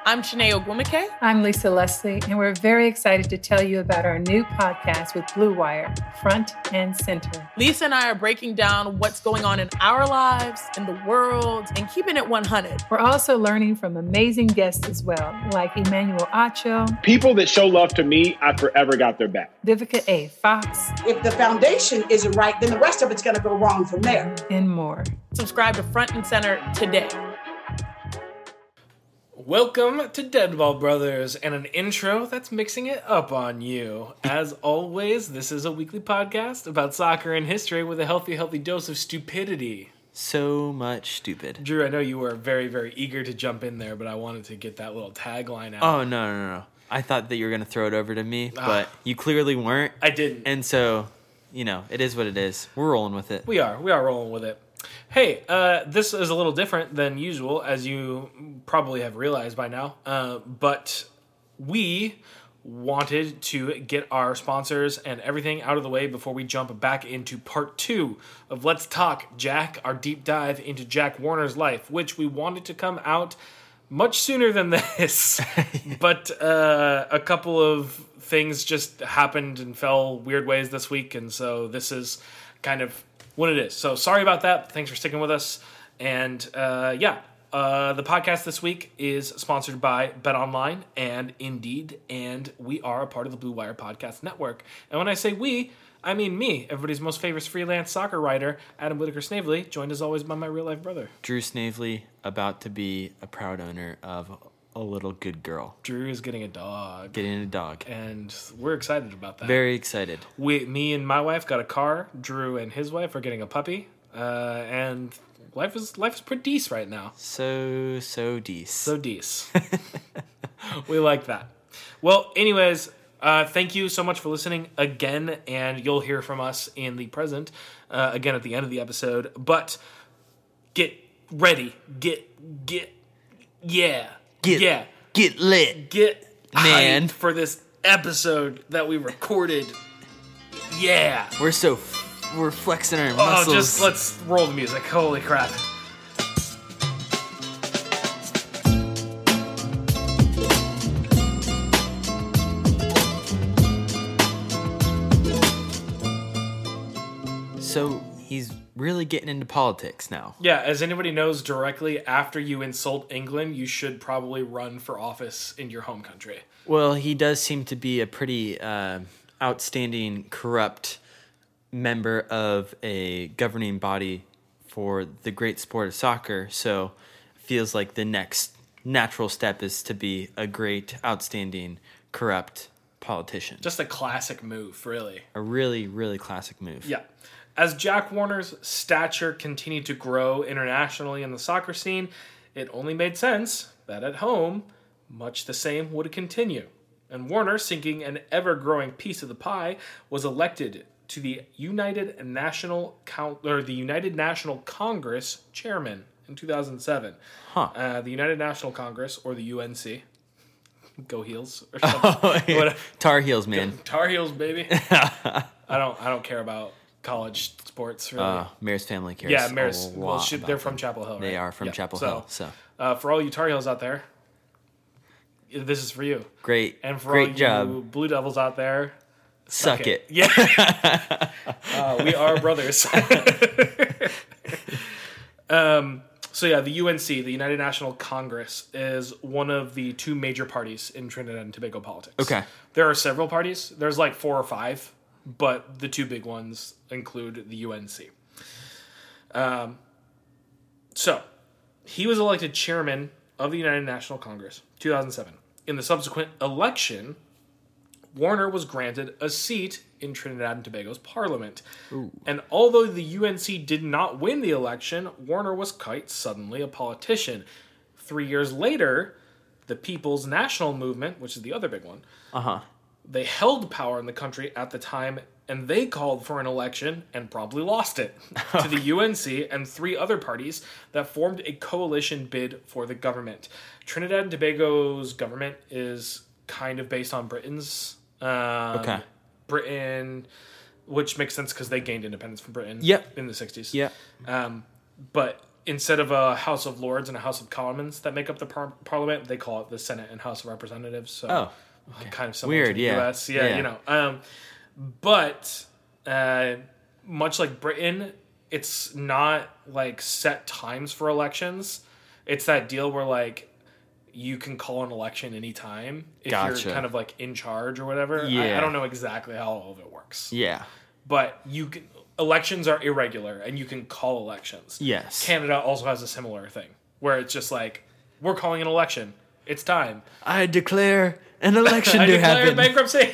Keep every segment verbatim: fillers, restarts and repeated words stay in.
I'm Shanae Ogwumike. I'm Lisa Leslie, and we're very excited to tell you about our new podcast with Blue Wire, Front and Center. Lisa and I are breaking down what's going on in our lives, in the world, and keeping it one hundred. We're also learning from amazing guests as well, like Emmanuel Acho. People that show love to me, I forever got their back. Vivica A. Fox. If the foundation isn't right, then the rest of it's going to go wrong from there. And more. Subscribe to Front and Center today. Welcome to Deadball Brothers and an intro that's mixing it up on you. As always, this is a weekly podcast about soccer and history with a healthy, healthy dose of stupidity. So much stupid. Drew, I know you were very, very eager to jump in there, but I wanted to get that little tagline out. Oh, no, no, no. I thought that you were going to throw it over to me, Ah. but you clearly weren't. I didn't. And so, you know, it is what it is. We're rolling with it. We are. We are rolling with it. Hey, uh, this is a little different than usual, as you probably have realized by now. Uh, but we wanted to get our sponsors and everything out of the way before we jump back into part two of Let's Talk Jack, our deep dive into Jack Warner's life, which we wanted to come out much sooner than this. But uh, a couple of things just happened and fell weird ways this week, and so this is kind of what it is. So sorry about that. Thanks for sticking with us. And uh, yeah, uh, the podcast this week is sponsored by BetOnline and Indeed, and we are a part of the Blue Wire Podcast Network. And when I say we, I mean me, everybody's most famous freelance soccer writer, Adam Whitaker Snavely, joined as always by my real-life brother. Drew Snavely, about to be a proud owner of a little good girl. Drew is getting a dog. Getting a dog. And we're excited about that. Very excited. We, me and my wife got a car. Drew and his wife are getting a puppy. Uh, and life is life is pretty decent right now. So, so decent. So decent. We like that. Well, anyways, uh, thank you so much for listening again. And you'll hear from us in the present, uh, again at the end of the episode. But get ready. Get, get, yeah. Get, yeah. Get lit. Get Man. hyped for this episode that we recorded. Yeah. We're so, f- we're flexing our Oh, muscles. just let's roll the music. Holy crap. So, he's really getting into politics now. Yeah, as anybody knows, directly after you insult England, you should probably run for office in your home country. Well, he does seem to be a pretty uh, outstanding, corrupt member of a governing body for the great sport of soccer. So, feels like the next natural step is to be a great, outstanding, corrupt politician. Just a classic move, really. A really, really classic move. Yeah. As Jack Warner's stature continued to grow internationally in the soccer scene, it only made sense that at home, much the same would continue. And Warner, sinking an ever-growing piece of the pie, was elected to the United National Count or the United National Congress chairman in two thousand seven. Huh. Uh, the United National Congress, or the U N C. Go Heels or something. Oh, yeah. Tar Heels, man. Tar Heels, baby. I don't. I don't care about college sports, really. Uh, Mayor's family cares. Yeah, Mayor's. a Well, lot should, about they're them. from Chapel Hill, right? They are from Yeah. Chapel so, Hill. So uh, for all you Tar Heels out there, this is for you. great, And for great all job. you Blue Devils out there, Suck it. Yeah, uh, we are brothers. um. So yeah, the U N C, the United National Congress, is one of the two major parties in Trinidad and Tobago politics. Okay. There are several parties. There's like four or five, but the two big ones include the U N C. Um, so, he was elected chairman of the United National Congress, two thousand seven. In the subsequent election, Warner was granted a seat in Trinidad and Tobago's parliament. Ooh. And although the U N C did not win the election, Warner was quite suddenly a politician. Three years later, the People's National Movement, which is the other big one, Uh-huh. they held power in the country at the time, and they called for an election and probably lost it to the U N C and three other parties that formed a coalition bid for the government. Trinidad and Tobago's government is kind of based on Britain's. Um, Okay. Britain, which makes sense because they gained independence from Britain Yep. in the sixties. Yep. Um, but instead of a House of Lords and a House of Commons that make up the par- Parliament, they call it the Senate and House of Representatives. So Oh, okay. kind of similar Weird, to the yeah. U S. Yeah, Yeah. you know. Um, but uh, much like Britain, it's not like set times for elections. It's that deal where like you can call an election anytime if Gotcha. you're kind of like in charge or whatever. I, Yeah. I don't know exactly how all of it works. Yeah. But you can elections are irregular and you can call elections. Yes. Canada also has a similar thing where it's just like we're calling an election. It's time. I declare an election I to declare happen. bankruptcy.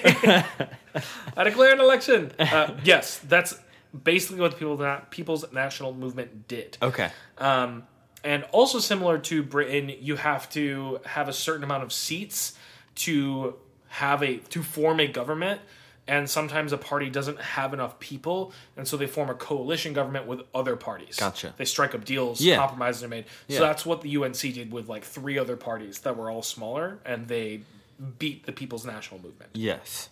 I declare an election. Uh, yes, that's basically what the people, that People's National Movement did. Okay. Um, and also similar to Britain, you have to have a certain amount of seats to have a to form a government. And sometimes a party doesn't have enough people, and so they form a coalition government with other parties. Gotcha. They strike up deals, Yeah. compromises are made. Yeah. So that's what the U N C did with like three other parties that were all smaller, and they beat the People's National Movement. Yes.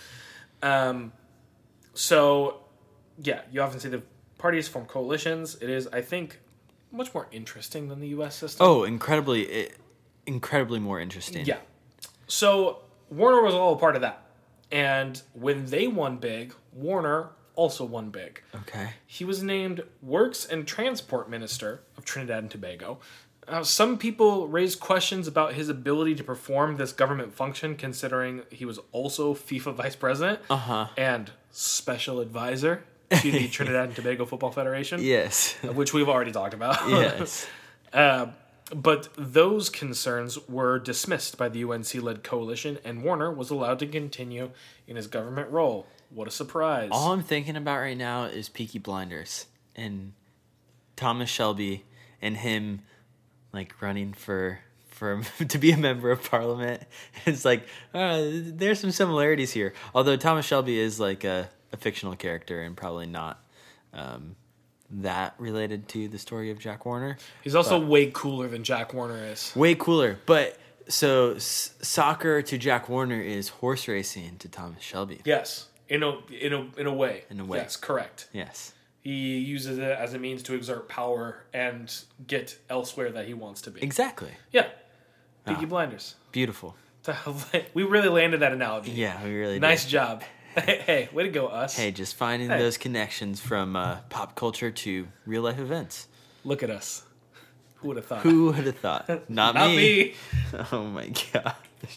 Um, so, yeah, you often see the parties form coalitions. It is, I think, much more interesting than the U S system. Oh, incredibly, eh, incredibly more interesting. Yeah. So Warner was all a part of that. And when they won big, Warner also won big. Okay. He was named Works and Transport Minister of Trinidad and Tobago. Uh, some people raised questions about his ability to perform this government function, considering he was also FIFA Vice President Uh-huh. and Special Advisor to the Trinidad and Tobago Football Federation, Yes. which we've already talked about. Yes. Uh, but those concerns were dismissed by the U N C-led coalition, and Warner was allowed to continue in his government role. What a surprise. All I'm thinking about right now is Peaky Blinders and Thomas Shelby and him like running for for to be a member of Parliament. It's like uh, there's some similarities here. Although Thomas Shelby is like a, a fictional character and probably not um, that related to the story of Jack Warner. He's also but, way cooler than Jack Warner is. Way cooler. But so s- soccer to Jack Warner is horse racing to Thomas Shelby. Yes, in a in a in a way. In a way. Yes, correct. Yes. He uses it as a means to exert power and get elsewhere that he wants to be. Exactly. Yeah. Peaky Ah. Blinders. Beautiful. We really landed that analogy. Yeah, we really Nice did. job. Hey, way to go, us. Hey, just finding Hey. those connections from uh, pop culture to real life events. Look at us. Who would have thought? Who would have thought? Not, Not me. me. Oh my god.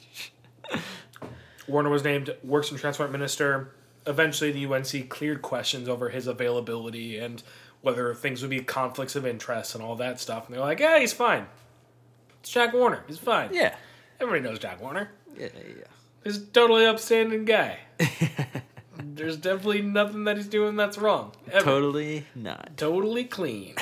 Warner was named Works and Transport Minister. Eventually, the U N C cleared questions over his availability and whether things would be conflicts of interest and all that stuff. And they're like, yeah, he's fine. It's Jack Warner. He's fine. Yeah. Everybody knows Jack Warner. Yeah, yeah. He's a totally upstanding guy. There's definitely nothing that he's doing that's wrong. Ever. Totally not. Totally clean.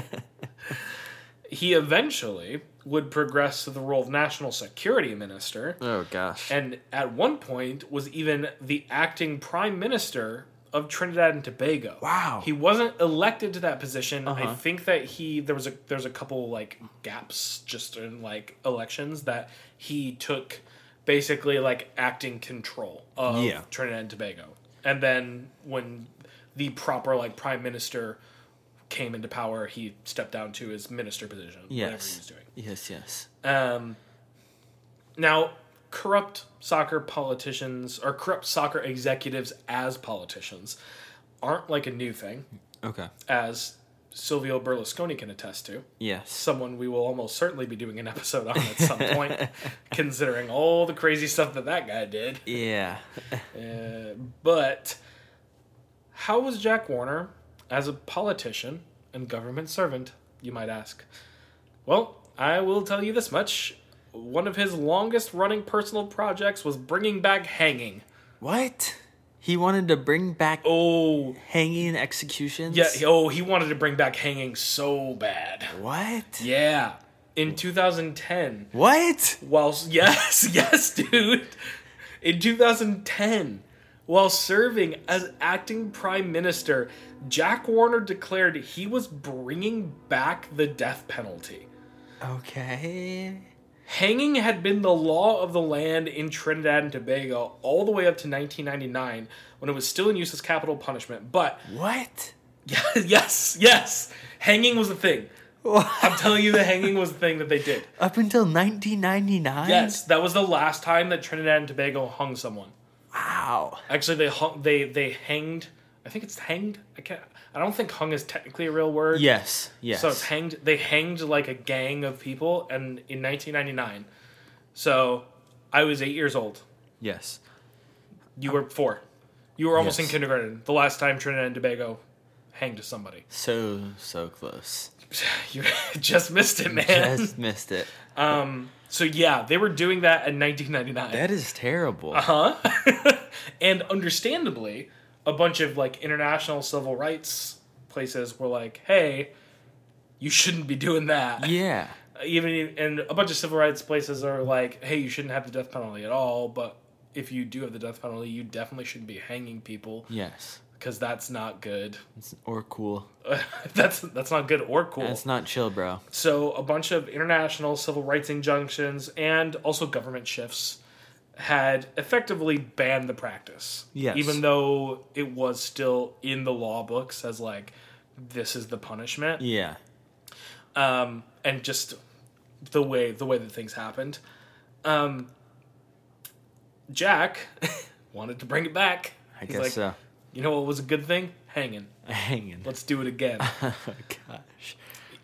He eventually would progress to the role of National Security Minister, Oh gosh. and at one point was even the acting Prime Minister of Trinidad and Tobago. Wow. He wasn't elected to that position. I Uh-huh. think that he there was a there's a couple like gaps just in like elections that he took basically like acting control of Yeah. Trinidad and Tobago. And then when the proper like Prime Minister came into power, he stepped down to his minister position, whatever he Yes. was doing. Yes, yes. Um, now, corrupt soccer politicians or corrupt soccer executives as politicians aren't like a new thing, Okay. as Silvio Berlusconi can attest to. Yes. Someone we will almost certainly be doing an episode on at some point, considering all the crazy stuff that that guy did. Yeah. Uh, but how was Jack Warner as a politician and government servant, you might ask? Well, I will tell you this much. One of his longest running personal projects was bringing back hanging. What? He wanted to bring back Oh, hanging executions? yeah. Oh, he wanted to bring back hanging so bad. What? Yeah. In two thousand ten, What? whilst yes, yes, dude. In two thousand ten, while serving as acting prime minister, Jack Warner declared he was bringing back the death penalty. Okay. Hanging had been the law of the land in Trinidad and Tobago all the way up to nineteen ninety-nine, when it was still in use as capital punishment. But What? yes, yes, hanging was a thing. I'm telling you, the hanging was the thing that they did. Up until nineteen ninety-nine? Yes, that was the last time that Trinidad and Tobago hung someone. Wow. Actually, they hung, they they hanged. I think it's hanged. I can't. I don't think hung is technically a real word. Yes. Yes. So it's hanged. They hanged like a gang of people, and in nineteen ninety-nine. So I was eight years old. Yes. You were four. You were almost Yes. in kindergarten. The last time Trinidad and Tobago hanged somebody. So so close. You just missed it, man. Just missed it. Um. So yeah, they were doing that in nineteen ninety-nine. That is terrible. Uh huh. And understandably, a bunch of like international civil rights places were like, "Hey, you shouldn't be doing that." Yeah. Even and a bunch of civil rights places are like, "Hey, you shouldn't have the death penalty at all." But if you do have the death penalty, you definitely shouldn't be hanging people Yes. because that's not good. It's, or cool. that's that's not good or cool. That's not chill, bro. So a bunch of international civil rights injunctions and also government shifts had effectively banned the practice. Yes. Even though it was still in the law books as like, this is the punishment. Yeah. Um, and just the way the way that things happened. Um, Jack wanted to bring it back. I He's guess like, so. You know what was a good thing? Hanging. Hanging. Let's do it again. Oh, gosh.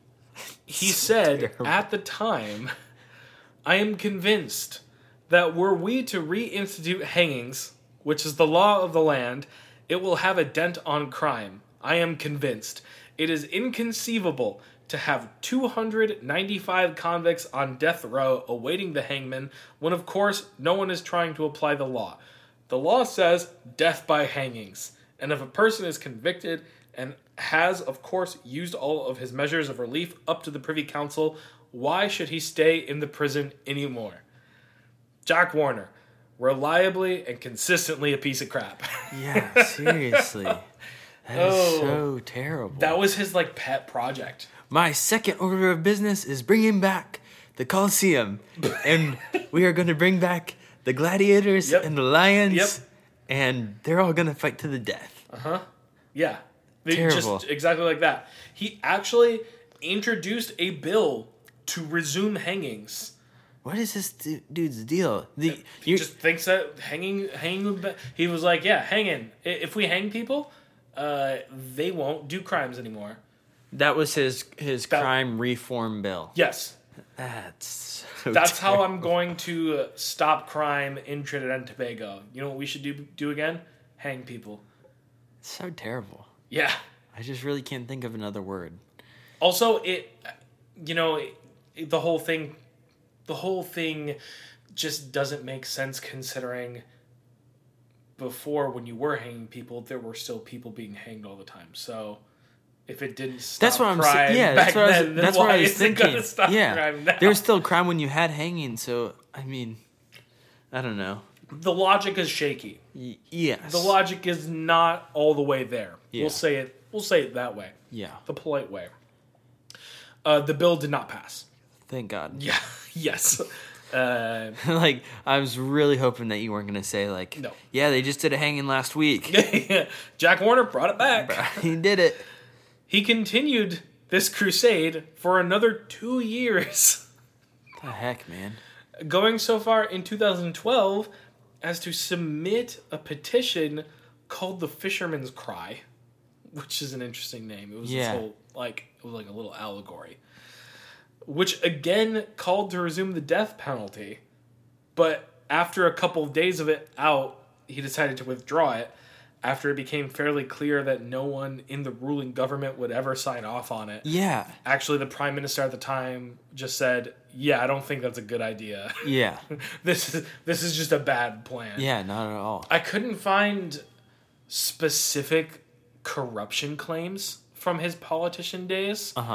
He said terrible. at the time, I am convinced that were we to reinstitute hangings, which is the law of the land, it will have a dent on crime. I am convinced. It is inconceivable to have two hundred ninety-five convicts on death row awaiting the hangman when, of course, no one is trying to apply the law. The law says death by hangings. And if a person is convicted and has, of course, used all of his measures of relief up to the Privy Council, why should he stay in the prison anymore? Jack Warner, reliably and consistently a piece of crap. Yeah, seriously. That is Oh. so terrible. That was his, like, pet project. My second order of business is bringing back the Colosseum. And we are going to bring back the gladiators Yep. and the lions. Yep. And they're all going to fight to the death. Uh-huh. Yeah. They- Terrible. Just exactly like that. He actually introduced a bill to resume hangings. What is this du- dude's deal? The, He you just thinks that hanging, hanging. would be- He was like, "Yeah, hanging. I- If we hang people, uh, they won't do crimes anymore." That was his his That- crime reform bill. Yes, That's so that's how terrible. I'm going to uh, stop crime in Trinidad and Tobago. You know what we should do do again? Hang people. So terrible. Yeah. I just really can't think of another word. Also, it, you know, it, it- the whole thing, the whole thing, just doesn't make sense considering. Before, when you were hanging people, there were still people being hanged all the time. So, if it didn't stop That's what I'm crime saying. Yeah, back that's what I was, then, then that's why what I was is it gonna thinking. stop Yeah, crime now? there was still crime when you had hanging. So I mean, I don't know. The logic is shaky. Y- yes. The logic is not all the way there. Yeah. We'll say it. We'll say it that way. Yeah. The polite way. Uh, the bill did not pass. Thank God. Yeah. Yes. Uh, Like I was really hoping that you weren't gonna say like, No. yeah, they just did a hanging last week. Jack Warner brought it back. He did it. He continued this crusade for another two years, What the heck, man? going so far in two thousand twelve as to submit a petition called the Fisherman's Cry, which is an interesting name. It was Yeah. this whole, like, it was like a little allegory, which again called to resume the death penalty, but after a couple of days of it out, he decided to withdraw it after it became fairly clear that no one in the ruling government would ever sign off on it. Yeah. Actually, the prime minister at the time just said, "Yeah, I don't think that's a good idea. Yeah. this is this is just a bad plan." Yeah. Not at all. I couldn't find specific corruption claims from his politician days. Uh huh.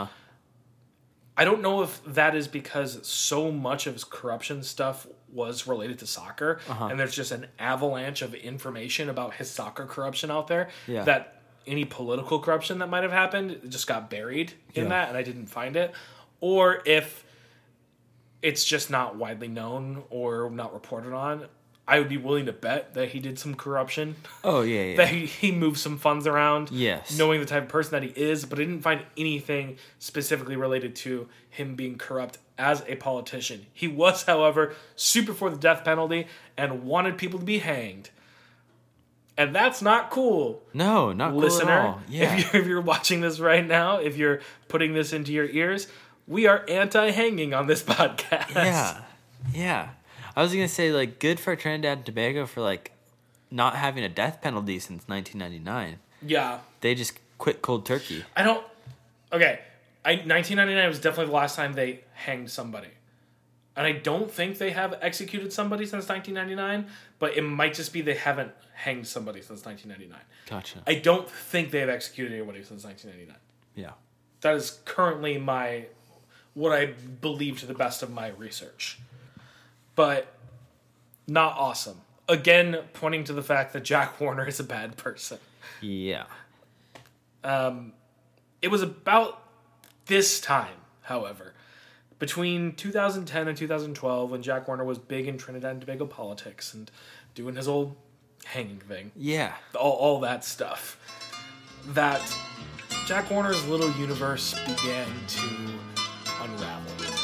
I don't know if that is because so much of his corruption stuff was related to soccer, Uh-huh. and there's just an avalanche of information about his soccer corruption out there Yeah. that any political corruption that might have happened just got buried in Yeah. that, and I didn't find it. Or if it's just not widely known or not reported on. I would be willing to bet that he did some corruption. Oh, yeah, yeah. That he, he moved some funds around. Yes. Knowing the type of person that he is, but I didn't find anything specifically related to him being corrupt as a politician. He was, however, super for the death penalty and wanted people to be hanged. And that's not cool. No, not cool Listener, at all. Yeah. if, you're, if you're watching this right now, if you're putting this into your ears, we are anti-hanging on this podcast. Yeah, yeah. I was going to say, like, good for Trinidad and Tobago for, like, not having a death penalty since nineteen ninety-nine. Yeah. They just quit cold turkey. I don't... Okay, I, nineteen ninety-nine was definitely the last time they hanged somebody. And I don't think they have executed somebody since nineteen ninety-nine, but it might just be they haven't hanged somebody since nineteen ninety-nine. Gotcha. I don't think they have executed anybody since nineteen ninety-nine. Yeah. That is currently my... what I believe to the best of my research. But not awesome. Again, pointing to the fact that Jack Warner is a bad person. Yeah. Um, it was about this time, however, between two thousand ten and two thousand twelve, when Jack Warner was big in Trinidad and Tobago politics and doing his old hanging thing. Yeah. All, all that stuff. That Jack Warner's little universe began to unravel.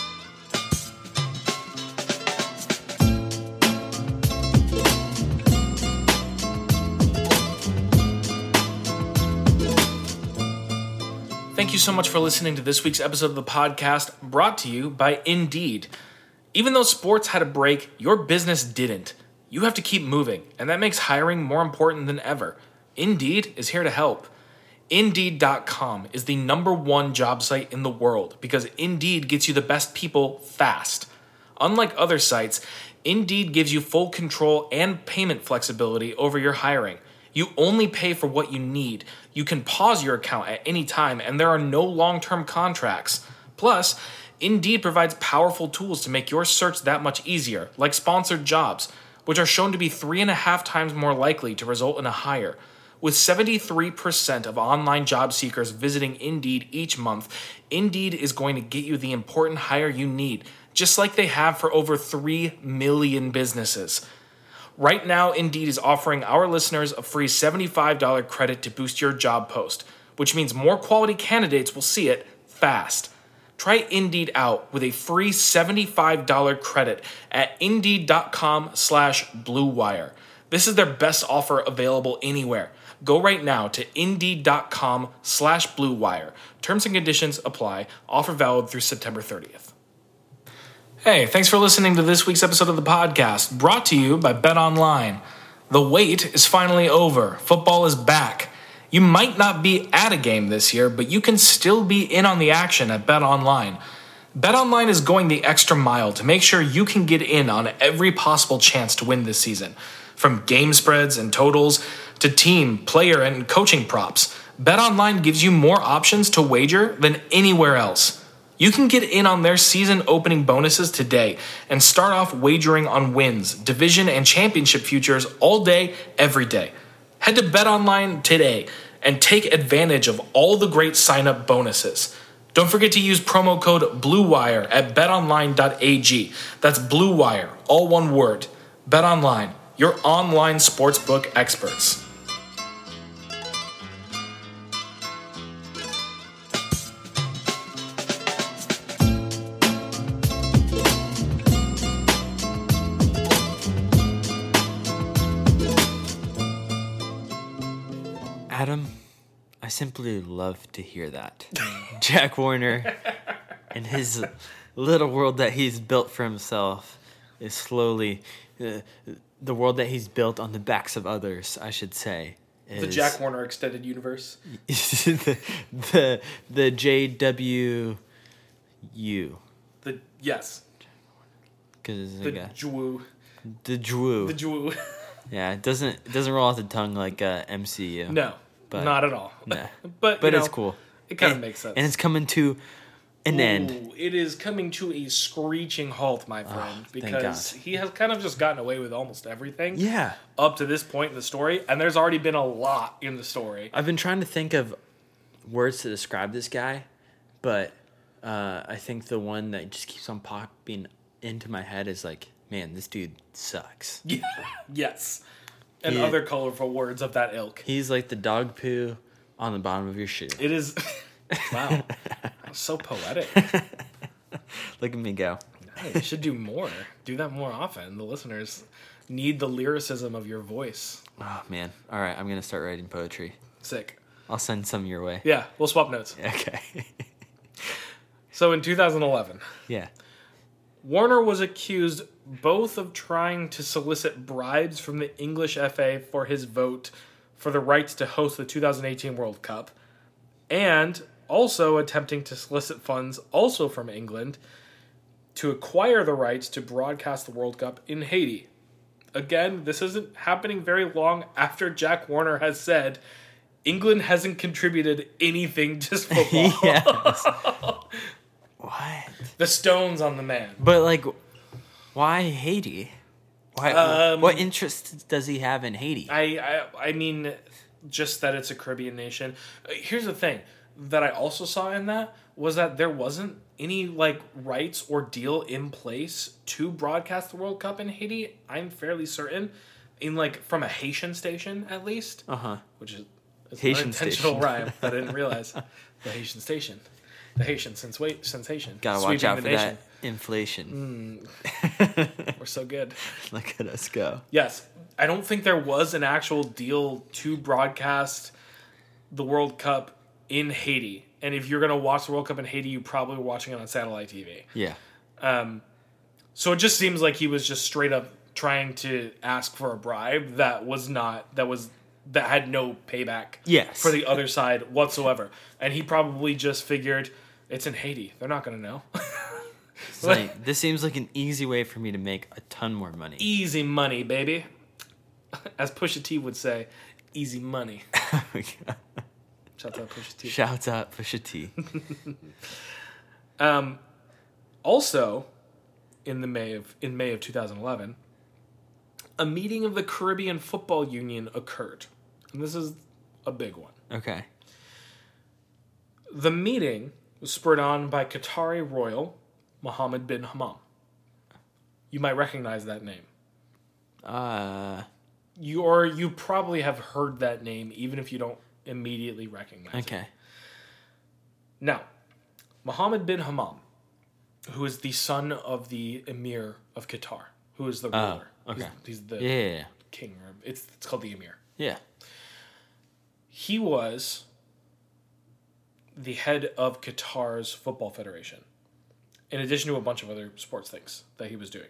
Thank you so much for listening to this week's episode of the podcast, brought to you by Indeed. Even though sports had a break, your business didn't. You have to keep moving, and that makes hiring more important than ever. Indeed is here to help. Indeed dot com is the number one job site in the world because Indeed gets you the best people fast. Unlike other sites, Indeed gives you full control and payment flexibility over your hiring. You only pay for what you need. You can pause your account at any time, and there are no long-term contracts. Plus, Indeed provides powerful tools to make your search that much easier, like sponsored jobs, which are shown to be three and a half times more likely to result in a hire. With seventy-three percent of online job seekers visiting Indeed each month, Indeed is going to get you the important hire you need, just like they have for over three million businesses. Right now, Indeed is offering our listeners a free seventy-five dollars credit to boost your job post, which means more quality candidates will see it fast. Try Indeed out with a free seventy-five dollars credit at Indeed.com slash Blue Wire. This is their best offer available anywhere. Go right now to Indeed.com slash Blue Wire. Terms and conditions apply. Offer valid through September thirtieth. Hey, thanks for listening to this week's episode of the podcast, brought to you by BetOnline. The wait is finally over. Football is back. You might not be at a game this year, but you can still be in on the action at BetOnline. BetOnline is going the extra mile to make sure you can get in on every possible chance to win this season. From game spreads and totals to team, player, and coaching props, BetOnline gives you more options to wager than anywhere else. You can get in on their season opening bonuses today and start off wagering on wins, division, and championship futures all day, every day. Head to BetOnline today and take advantage of all the great sign-up bonuses. Don't forget to use promo code BlueWire at bet online dot a g. That's BlueWire, all one word. BetOnline, your online sportsbook experts. Adam, I simply love to hear that. Jack Warner and his little world that he's built for himself is slowly, uh, the world that he's built on the backs of others, I should say. Is The Jack Warner extended universe. the, the, the J W U. The yes. Cause The like a, Jwoo. the Drew. The Jwoo. Yeah, it doesn't it doesn't roll off the tongue like uh, M C U. No, But- not at all. Nah. but But you it's know, cool. It kind of And- makes sense. And it's coming to an end. Ooh, it is coming to a screeching halt, my friend, Oh, thank because God. he has kind of just gotten away with almost everything Yeah. up to this point in the story, and there's already been a lot in the story. I've been trying to think of words to describe this guy, but uh, I think the one that just keeps on popping into my head is like, man, this dude sucks. Yeah. Yes. And He- other colorful words of that ilk. He's like the dog poo on the bottom of your shoe. It is. Wow. So poetic. Look at me go. Hey, you should do more. Do that more often. The listeners need the lyricism of your voice. Oh, man. All right, I'm going to start writing poetry. Sick. I'll send some your way. Yeah, we'll swap notes. Okay. So in two thousand eleven, Yeah. Warner was accused both of trying to solicit bribes from the English F A for his vote for the rights to host the two thousand eighteen World Cup, and also attempting to solicit funds also from England to acquire the rights to broadcast the World Cup in Haiti. Again, this isn't happening very long after Jack Warner has said England hasn't contributed anything to football. Yes. What? The stones on the man. But, like, why Haiti? Why? Um, what interest does he have in Haiti? I, I I mean, just that it's a Caribbean nation. Uh, Here's the thing that I also saw in that was that there wasn't any like rights or deal in place to broadcast the World Cup in Haiti. I'm fairly certain, in like from a Haitian station at least, Uh huh. which is it's Haitian an intentional station. rhyme that I didn't realize. The Haitian station, the Haitian sense wait sensation. Gotta watch sweeping out the for nation. that inflation. We're so good. Look at us go. Yes. I don't think there was an actual deal to broadcast the World Cup in Haiti. And if you're going to watch the World Cup in Haiti, you probably were watching it on satellite T V. Yeah. So it just seems like he was just straight up trying to ask for a bribe that was not, that was, that had no payback Yes. for the other side whatsoever. And he probably just figured, it's in Haiti. They're not going to know. It's like, this seems like an easy way for me to make a ton more money. Easy money, baby. As Pusha T would say, easy money. Shout out Pusha T. Shouts out Pusha T. Um, also, in the May of in May of two thousand eleven, a meeting of the Caribbean Football Union occurred, and this is a big one. Okay. The meeting was spurred on by Qatari royal Mohammed bin Hammam. You might recognize that name. Uh. You or you probably have heard that name, even if you don't immediately recognize it. Okay. Now, Mohammed bin Hammam, who is the son of the Emir of Qatar, who is the Oh, ruler. okay. He's, he's the Yeah. yeah, yeah. king. Or it's it's called the Emir. Yeah. He was the head of Qatar's football federation, in addition to a bunch of other sports things that he was doing.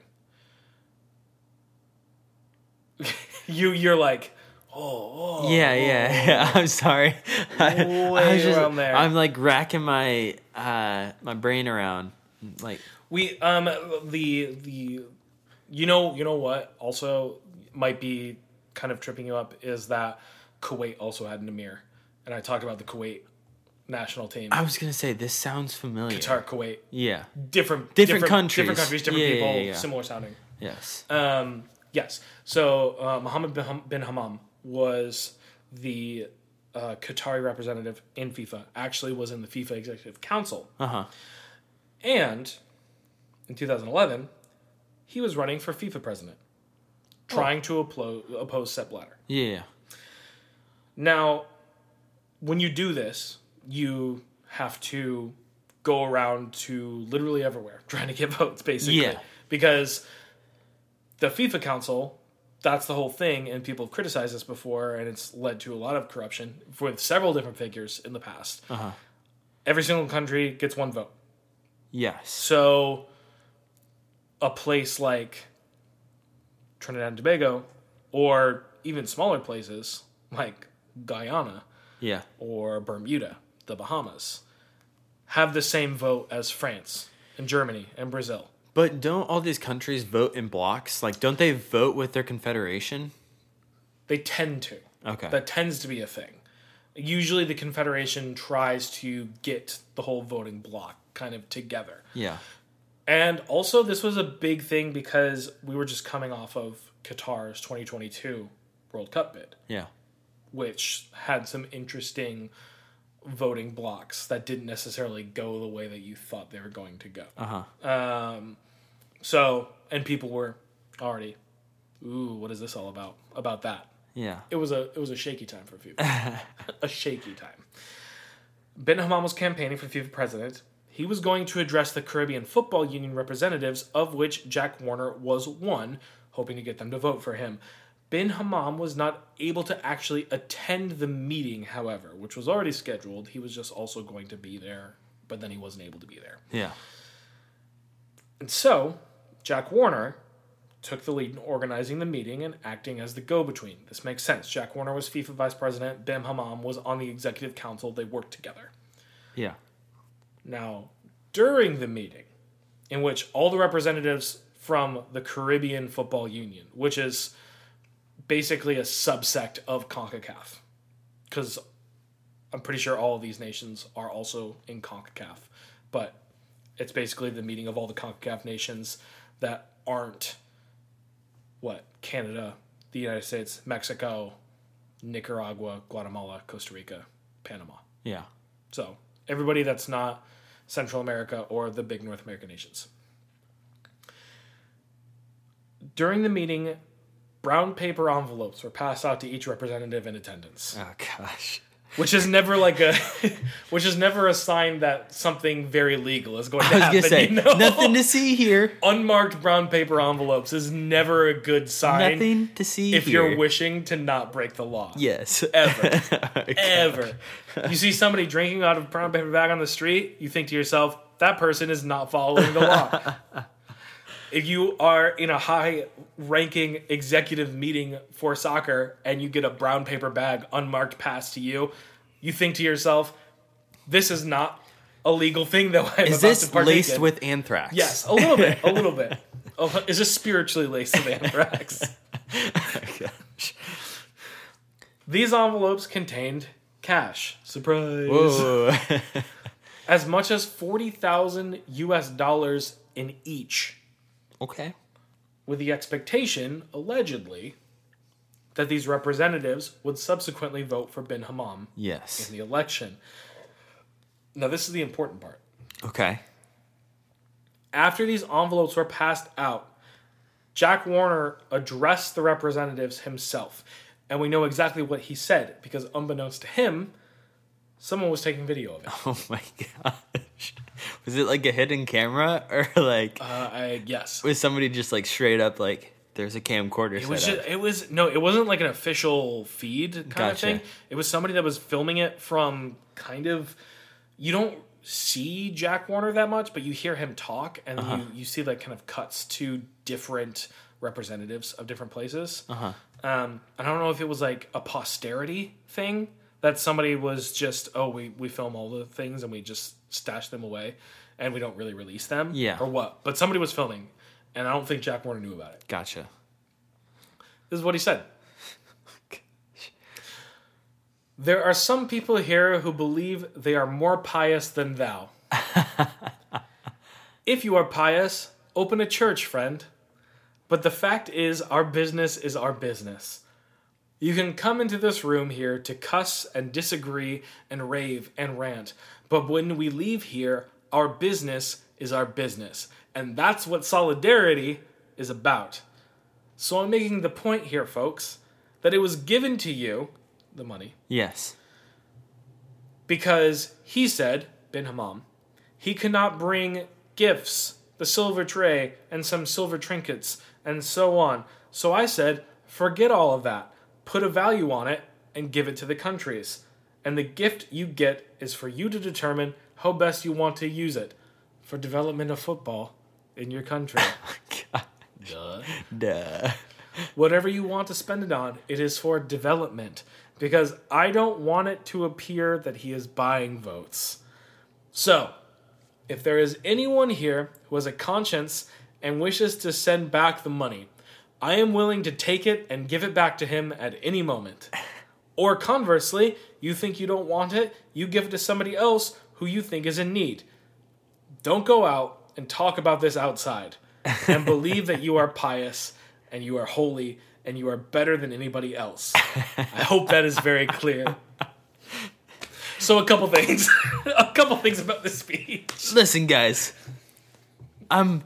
you you're like, oh, oh Yeah, oh, yeah, yeah. I'm sorry. I, I Way was just, around there. I'm like racking my uh my brain around, like We um the the you know you know what also might be kind of tripping you up is that Kuwait also had an emir, and I talked about the Kuwait national team. I was gonna say this sounds familiar. Qatar, Kuwait, Yeah. different Different countries. different countries, different Yeah, yeah, people, yeah, yeah. similar sounding. Yes. Um, yes. So uh, Mohammed bin, Ham- bin Hammam was the uh, Qatari representative in FIFA. Actually, was in the FIFA Executive Council. Uh huh. And in two thousand eleven, he was running for FIFA president, trying to oppo- oppose Sepp Blatter. Yeah. Now, when you do this, you have to go around to literally everywhere trying to get votes, basically. Yeah. Because the FIFA Council, that's the whole thing, and people have criticized this before, and it's led to a lot of corruption with several different figures in the past. Uh huh. Every single country gets one vote. Yes. So, a place like Trinidad and Tobago, or even smaller places like Guyana Yeah. or Bermuda, the Bahamas, have the same vote as France and Germany and Brazil. But don't all these countries vote in blocks? Like, don't they vote with their confederation? They tend to. Okay. That tends to be a thing. Usually the Confederation tries to get the whole voting bloc kind of together. Yeah. And also, this was a big thing because we were just coming off of Qatar's twenty twenty-two World Cup bid, Yeah. which had some interesting voting blocks that didn't necessarily go the way that you thought they were going to go. Uh huh. Um, So, and people were already, ooh, what is this all about? About that. Yeah. It was a it was a shaky time for FIFA. A shaky time. Bin Hammam was campaigning for FIFA president. He was going to address the Caribbean Football Union representatives, of which Jack Warner was one, hoping to get them to vote for him. Bin Hammam was not able to actually attend the meeting, however, which was already scheduled. He was just also going to be there, but then he wasn't able to be there. Yeah. And so, Jack Warner took the lead in organizing the meeting and acting as the go-between. This makes sense. Jack Warner was FIFA vice president. Bin Hammam was on the executive council. They worked together. Yeah. Now, during the meeting, in which all the representatives from the Caribbean Football Union, which is basically a subsect of CONCACAF, because I'm pretty sure all of these nations are also in CONCACAF, but it's basically the meeting of all the CONCACAF nations that aren't, what, Canada, the United States, Mexico, Nicaragua, Guatemala, Costa Rica, Panama. Yeah. So, everybody that's not Central America or the big North American nations. During the meeting, brown paper envelopes were passed out to each representative in attendance. Oh, gosh. Which is never like a, which is never a sign that something very legal is going to I was happen. gonna say, you know? nothing to see here. Unmarked brown paper envelopes is never a good sign. Nothing to see if here. you're wishing to not break the law. Yes. Ever. Oh, Ever. You see somebody drinking out of a brown paper bag on the street, you think to yourself, that person is not following the law. If you are in a high-ranking executive meeting for soccer and you get a brown paper bag unmarked passed to you, you think to yourself, this is not a legal thing that I'm Is about this to partake laced in. with anthrax? Yes, a little bit, a little bit. Oh, is this spiritually laced with anthrax? Oh, gosh. These envelopes contained cash. Surprise. Whoa. As much as forty thousand U S dollars in each. Okay. With the expectation, allegedly, that these representatives would subsequently vote for Bin Hammam Yes. in the election. Now, this is the important part. Okay. After these envelopes were passed out, Jack Warner addressed the representatives himself. And we know exactly what he said, because unbeknownst to him, someone was taking video of it. Oh my gosh. Was it like a hidden camera or like Uh, I, yes. was somebody just like straight up like there's a camcorder It set was up? just, it was no, it wasn't like an official feed kind of Gotcha. thing. It was somebody that was filming it from kind of, you don't see Jack Warner that much, but you hear him talk and Uh-huh. you, you see like kind of cuts to different representatives of different places. Uh-huh. Um, I don't know if it was like a posterity thing that somebody was just, oh, we, we film all the things and we just stash them away and we don't really release them. Yeah. Or what. But somebody was filming and I don't think Jack Warner knew about it. Gotcha. This is what he said. There are some people here who believe they are more pious than thou. If you are pious, open a church, friend. But the fact is, our business is our business. You can come into this room here to cuss and disagree and rave and rant. But when we leave here, our business is our business. And that's what solidarity is about. So I'm making the point here, folks, that it was given to you, the money, Yes. because he said, Bin Hammam, he could not bring gifts, the silver tray, and some silver trinkets, and so on. So I said, forget all of that. Put a value on it and give it to the countries. And the gift you get is for you to determine how best you want to use it for development of football in your country. God. Duh. Duh. Whatever you want to spend it on, it is for development. Because I don't want it to appear that he is buying votes. So, if there is anyone here who has a conscience and wishes to send back the money, I am willing to take it and give it back to him at any moment. Or conversely, you think you don't want it, you give it to somebody else who you think is in need. Don't go out and talk about this outside and believe that you are pious and you are holy and you are better than anybody else. I hope that is very clear. So a couple things. a couple things about this speech. Listen, guys. I'm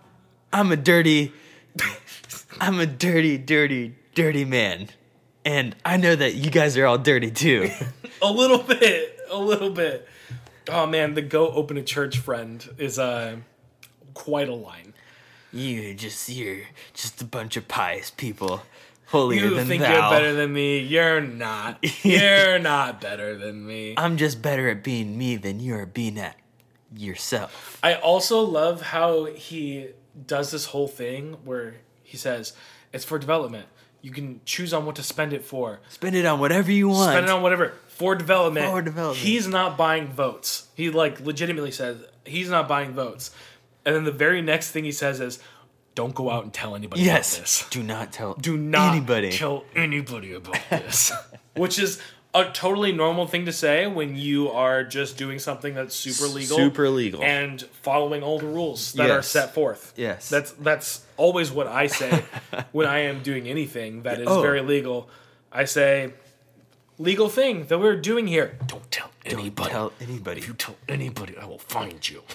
I'm a dirty, I'm a dirty, dirty, dirty man. And I know that you guys are all dirty too. A little bit, a little bit. Oh man, the go open a church friend is uh, quite a line. You just, you're just a bunch of pious people. Holier You than think thou. you're better than me? You're not. You're not better than me. I'm just better at being me than you're at being at yourself. I also love how he does this whole thing where he says, it's for development. You can choose on what to spend it for. Spend it on whatever you want. Spend it on whatever. For development. For development. He's not buying votes. He like legitimately says he's not buying votes. And then the very next thing he says is, don't go out and tell anybody Yes. about this. Do not tell Do not anybody. tell anybody about this. Which is a totally normal thing to say when you are just doing something that's super legal. Super legal. And following all the rules that are Yes. set forth. Yes. That's that's always what I say when I am doing anything that is Oh. very legal. I say, legal thing that we're doing here. Don't tell anybody. Don't tell anybody. If you tell anybody, I will find you.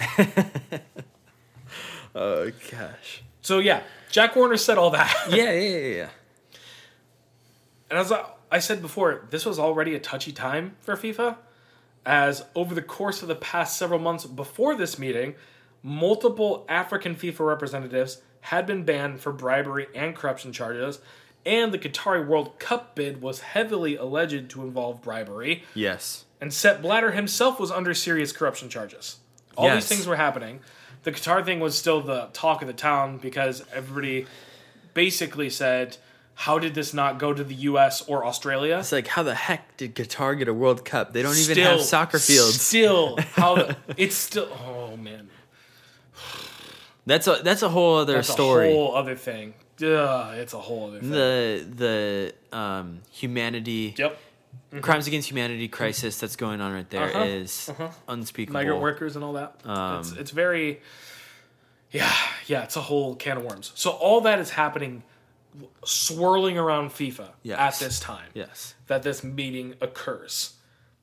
Oh, gosh. So yeah, Jack Warner said all that. Yeah, yeah, yeah, yeah. And as I, I said before, this was already a touchy time for FIFA, as over the course of the past several months before this meeting, multiple African FIFA representatives had been banned for bribery and corruption charges, and the Qatari World Cup bid was heavily alleged to involve bribery, Yes. and Sepp Blatter himself was under serious corruption charges. All Yes. these things were happening. The Qatar thing was still the talk of the town because everybody basically said, how did this not go to the U S or Australia? It's like, how the heck did Qatar get a World Cup? They don't even Still- have soccer fields. Still, how it's still. Oh man, That's a that's a whole other that's story. a whole other thing. Ugh, it's a whole other thing. the the um, humanity yep, crimes against humanity crisis that's going on right there is Uh-huh. Uh-huh. unspeakable. migrant workers and all that. Um, it's it's very. Yeah, yeah, it's a whole can of worms. So all that is happening, swirling around FIFA Yes. at this time. Yes. That this meeting occurs.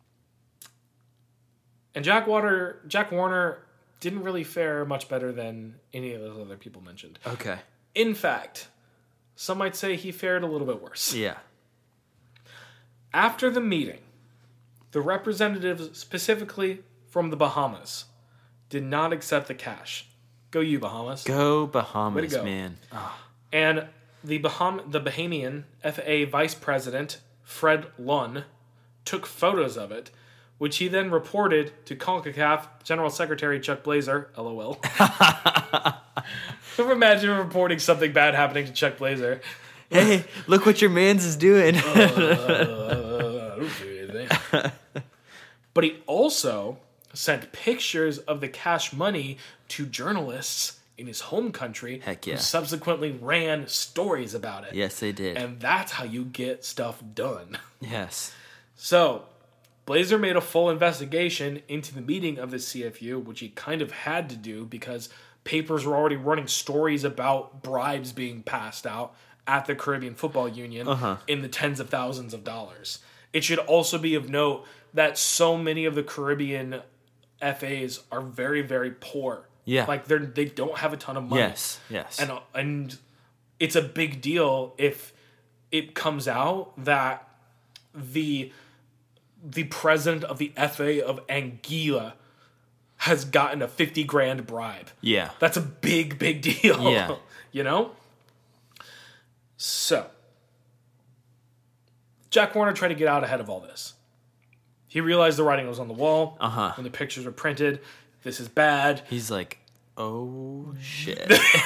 And Jack Water, Jack Warner didn't really fare much better than any of those other people mentioned. Okay. In fact, some might say he fared a little bit worse. Yeah. After the meeting, the representatives, specifically from the Bahamas, did not accept the cash. Go you, Bahamas. Go Bahamas, Way to go. man. And the Baham- the Bahamian F A vice president, Fred Lunn, took photos of it, which he then reported to CONCACAF General Secretary Chuck Blazer, LOL. Never imagine reporting something bad happening to Chuck Blazer. Hey, look what your man's is doing. But he also sent pictures of the cash money to journalists in his home country Heck yeah. who subsequently ran stories about it. Yes, they did. And that's how you get stuff done. yes. So, Blazer made a full investigation into the meeting of the C F U, which he kind of had to do because papers were already running stories about bribes being passed out at the Caribbean Football Union Uh-huh. in the tens of thousands of dollars. It should also be of note that so many of the Caribbean F As are very, very poor. Yeah. Like they're they don't have a ton of money. Yes. Yes. And and it's a big deal if it comes out that the the president of the F A of Anguilla has gotten a fifty grand bribe. yeah. That's a big, big deal. Yeah. You know? So, Jack Warner tried to get out ahead of all this. He realized the writing was on the wall. Uh-huh. When the pictures were printed. This is bad. He's like, oh shit.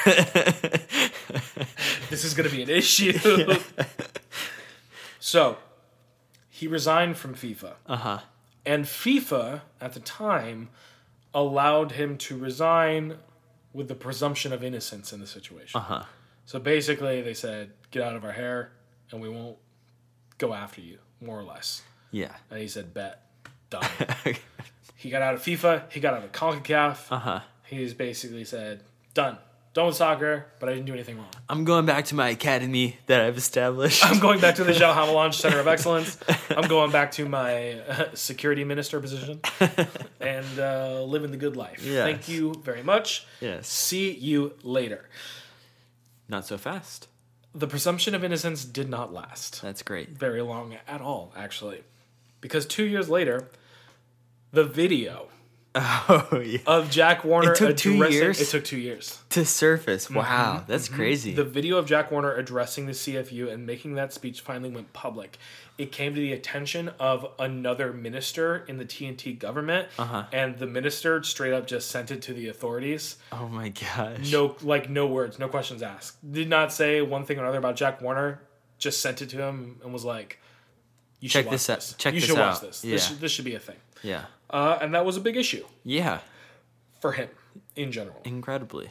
This is going to be an issue. So, he resigned from FIFA. uh-huh. And FIFA, at the time, allowed him to resign with the presumption of innocence in the situation. Uh-huh. So basically, they said, get out of our hair, and we won't go after you, more or less. Yeah. And he said, bet. Done. He got out of FIFA. He got out of CONCACAF. uh-huh. He's basically said, done. done with soccer, but I didn't do anything wrong. I'm going back to my academy that I've established. I'm going back to the João Havelange Center of Excellence. I'm going back to my uh, security minister position and uh, living the good life. Yes. Thank you very much. Yes. See you later. Not so fast. The presumption of innocence did not last That's great. very long at all, actually. Because two years later, the video Oh, yeah. of Jack Warner It took two addressing... years? It took two years. To surface. Wow, that's crazy. The video of Jack Warner addressing the C F U and making that speech finally went public. It came to the attention of another minister in the T N T government, Uh-huh. and the minister straight up just sent it to the authorities. Oh my gosh. No, like no words, no questions asked. Did not say one thing or another about Jack Warner. Just sent it to him and was like, "You should Check watch this out. this. Check you this should watch out." this. Yeah. This, should, this should be a thing." Yeah. Uh, and that was a big issue Yeah. for him in general. Incredibly.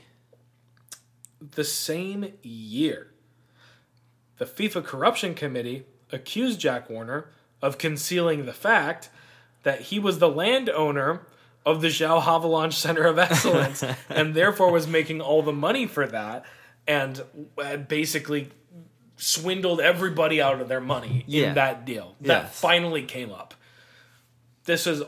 The same year, the FIFA Corruption Committee accused Jack Warner of concealing the fact that he was the landowner of the João Havelange Center of Excellence and therefore was making all the money for that and basically swindled everybody out of their money Yeah. in that deal. That Yes. finally came up. This is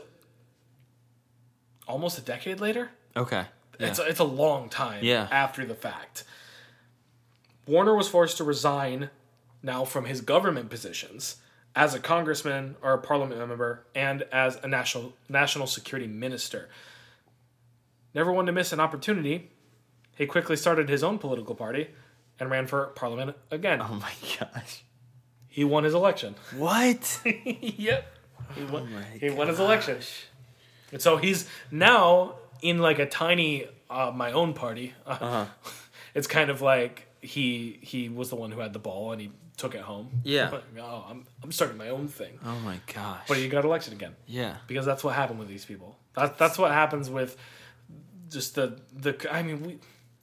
almost a decade later. Okay. Yeah. It's a, it's a long time Yeah. after the fact. Warner was forced to resign now from his government positions as a congressman or a parliament member and as a national national security minister. Never one to miss an opportunity, he quickly started his own political party and ran for parliament again. Oh my gosh. He won his election. What? Yep. He won, Oh my he won his election. And so he's now in like a tiny uh, my own party. Uh, Uh-huh. It's kind of like he he was the one who had the ball and he took it home. Yeah. But, oh, I'm I'm starting my own thing. Oh my gosh. But he got elected again Yeah. because that's what happened with these people. That that's what happens with just the the. I mean we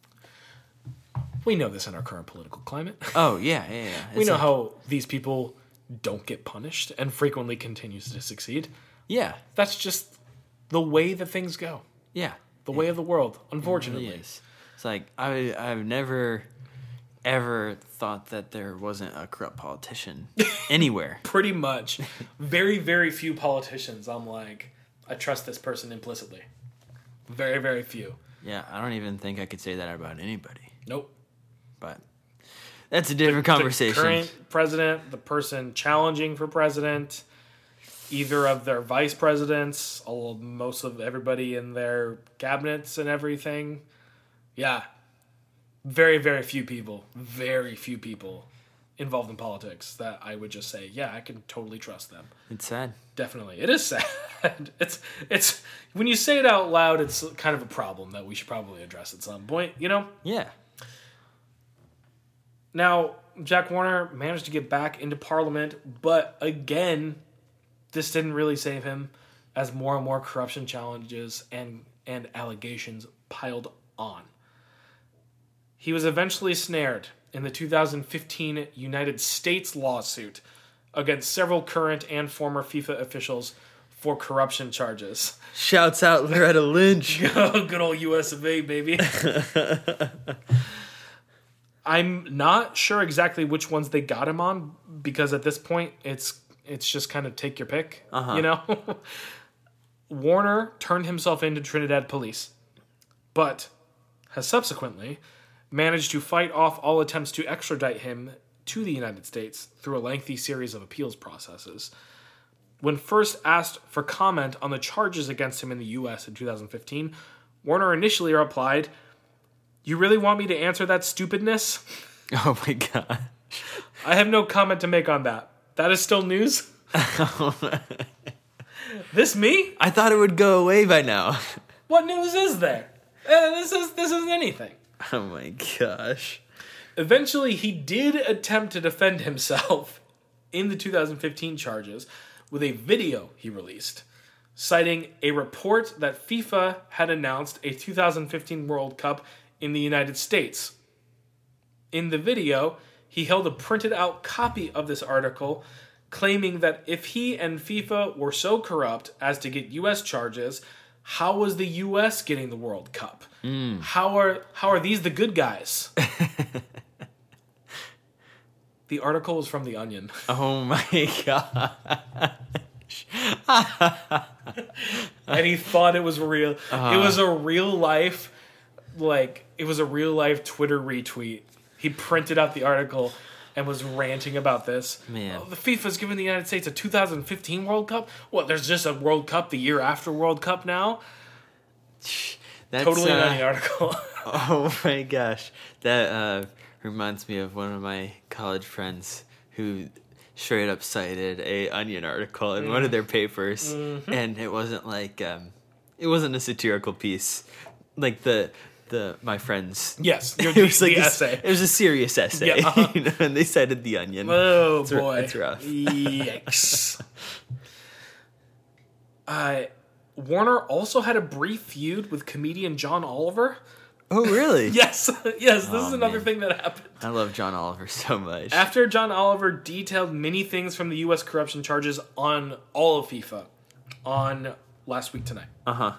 we know this in our current political climate. Oh yeah, yeah, yeah. we It's know like- how these people don't get punished and frequently continues to succeed. Yeah. That's just the way that things go. Yeah. The way of the world, It unfortunately. really is. It's like I I've never ever thought that there wasn't a corrupt politician anywhere. Pretty much. Very, very few politicians I'm like, I trust this person implicitly. Very, very few. Yeah, I don't even think I could say that about anybody. Nope. But that's a different conversation. The current president, the person challenging for president, either of their vice presidents, all most of everybody in their cabinets and everything. Yeah. Very, very few people, very few people involved in politics that I would just say, yeah, I can totally trust them. It's sad. Definitely. It is sad. It's it's when you say it out loud, it's kind of a problem that we should probably address at some point, you know? Yeah. Now, Jack Warner managed to get back into Parliament, but again, this didn't really save him as more and more corruption challenges and, and allegations piled on. He was eventually snared in the two thousand fifteen United States lawsuit against several current and former FIFA officials for corruption charges. Shouts out Loretta Lynch. Good old U S of A, baby. I'm not sure exactly which ones they got him on because at this point it's it's just kind of take your pick, Uh-huh. you know? Warner turned himself into Trinidad police, but has subsequently managed to fight off all attempts to extradite him to the United States through a lengthy series of appeals processes. When first asked for comment on the charges against him in the U S in two thousand fifteen, Warner initially replied, "You really want me to answer that stupidness? Oh my god. I have no comment to make on that. That is still news? This me? I thought it would go away by now. What news is there? Uh, this is this isn't anything." Oh my gosh. Eventually, he did attempt to defend himself in the two thousand fifteen charges with a video he released, citing a report that FIFA had announced a two thousand fifteen World Cup in the United States. In the video, he held a printed out copy of this article, claiming that if he and FIFA were so corrupt as to get U S charges, How was the U S getting the World Cup? Mm. How are how are these the good guys? The article was from The Onion. Oh my gosh. And he thought it was real. Uh-huh. It was a real life, like, it was a real life Twitter retweet. He printed out the article and was ranting about this. Man. Oh, the FIFA's giving the United States a two thousand fifteen World Cup? What, there's just a World Cup the year after World Cup now? That's, Totally uh, not the article. Oh my gosh. That uh, reminds me of one of my college friends who straight up cited a Onion article in mm. one of their papers. Mm-hmm. And it wasn't like, um, it wasn't a satirical piece. Like the, the my friends. Yes. It was like the a, essay. It was a serious essay. Yeah, uh-huh. You know, and they cited The Onion. Oh, it's, boy. It's rough. Yikes. uh, Warner also had a brief feud with comedian John Oliver. Oh, really? Yes. Yes, this Oh, is another man. thing that happened. I love John Oliver so much. After John Oliver detailed many things from the U S corruption charges on all of FIFA on Last Week Tonight. Uh-huh.